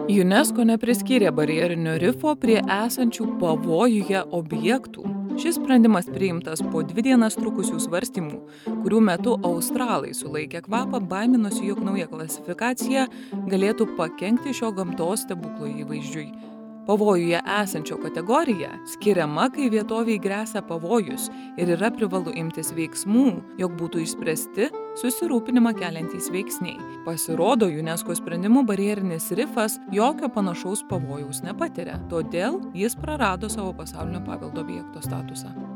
UNESCO nepriskyrė barjerinio rifo prie esančių pavojuje objektų. Šis sprendimas priimtas po 2 dienas trukusių svarstymų, kurių metu australai sulaikė kvapą, baiminosi, jog nauja klasifikacija galėtų pakenkti šio gamtos stebuklo įvaizdžiui. Pavojuje esančio kategorija skiriama, kai vietovei gresia pavojus ir yra privalu imtis veiksmų, jog būtų išspręsti susirūpinimą keliantys veiksniai. Pasirodo, UNESCO sprendimu barjerinis rifas jokio panašaus pavojaus nepatiria, todėl jis prarado savo pasaulinio paveldo objekto statusą.